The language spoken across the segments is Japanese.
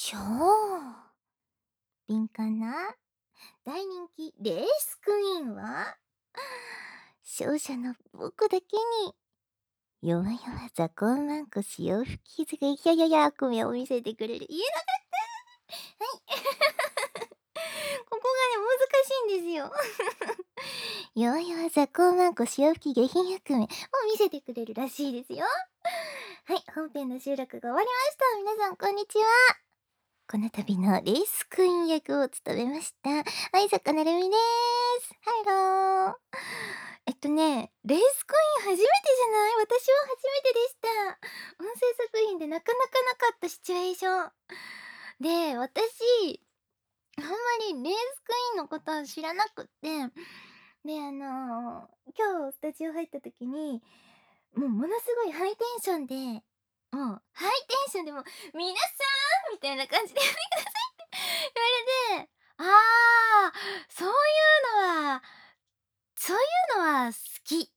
超敏感な大人気レースクイーンは勝者の僕だけに弱々雑魚マンコ潮吹き傷がいやいやや悪夢を見せてくれる。言えなかったはいここがね難しいんですよ弱々雑魚マンコ潮吹き下品悪夢を見せてくれるらしいですよ。はい、本編の収録が終わりました。皆さんこんにちは。この度のレースクイーン役を務めました相坂なるみです。ハロー。レースクイーン初めてじゃない？私は初めてでした。音声作品でなかなかなかったシチュエーション。で、私、あんまりレースクイーンのことは知らなくって、で、今日スタジオ入った時に、もうものすごいハイテンションで、もうハイテンションでもう、皆さんみたいな感じでやってくださいって言われて、ああ、そういうのはそういうのは好き。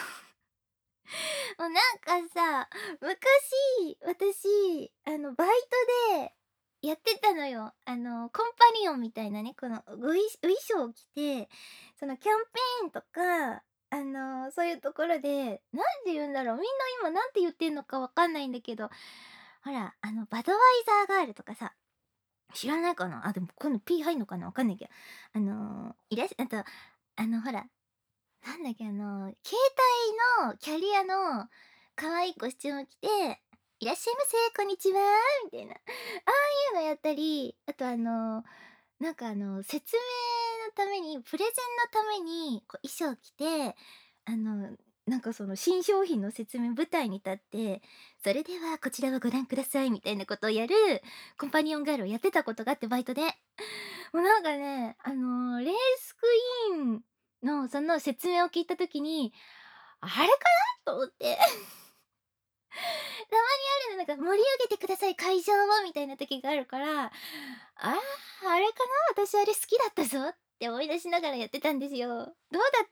もうなんかさ、昔、私、バイトでやってたのよ。コンパニオンみたいなね、この、衣装を着て、そのキャンペーンとか、そういうところで、なんて言うんだろう、みんな今なんて言ってんのかわかんないんだけど、ほら、バドワイザーガールとかさ、知らないかなあ、でも今度 P 入んのかなわかんないけど、あと、ほら、なんだっけ、携帯のキャリアの可愛いコスチューム着て、いらっしゃいませ、こんにちは、みたいな。ああいうのやったり、あと説明のために、プレゼンのために、こう衣装着て、あの、その新商品の説明舞台に立って、それではこちらをご覧くださいみたいなことをやるコンパニオンガールをやってたことがあって、バイトで。もうなんかね、レースクイーンのその説明を聞いた時に、あれかなと思って。たまにあるの、なんか盛り上げてください、会場をみたいな時があるから、ああ、あれかな、私あれ好きだったぞって思い出しながらやってたんですよ。どうだった？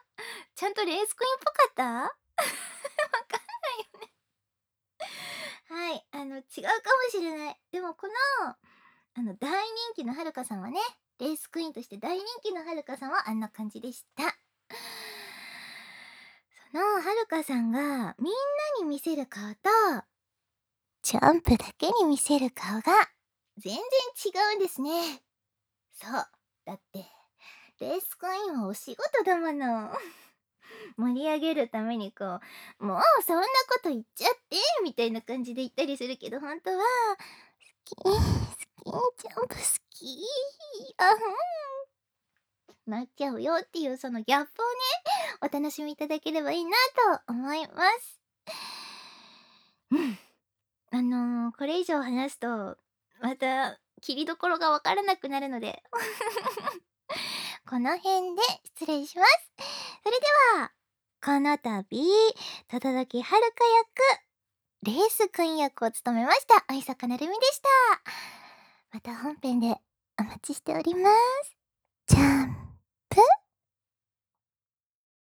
ちゃんとレースクイーンっぽかった？わかんないよね。はい、違うかもしれない。でもこの、大人気のはるかさんはね、レースクイーンとして大人気のはるかさんはあんな感じでした。そのはるかさんがみんなに見せる顔と、ジャンプだけに見せる顔が全然違うんですね。そう。だって、レースクイーンはお仕事だもの。盛り上げるためにこう、もうそんなこと言っちゃってみたいな感じで言ったりするけど、本当は、好き、ジャンプ好き、あ、なっちゃうよっていうそのギャップをね、お楽しみいただければいいなと思います。うん。これ以上話すと、また切りどころがわからなくなるのでこの辺で失礼します。それでは、この度、轟はるか役、レースくん役を務めました、相坂なるみでした。また本編でお待ちしております。じゃん。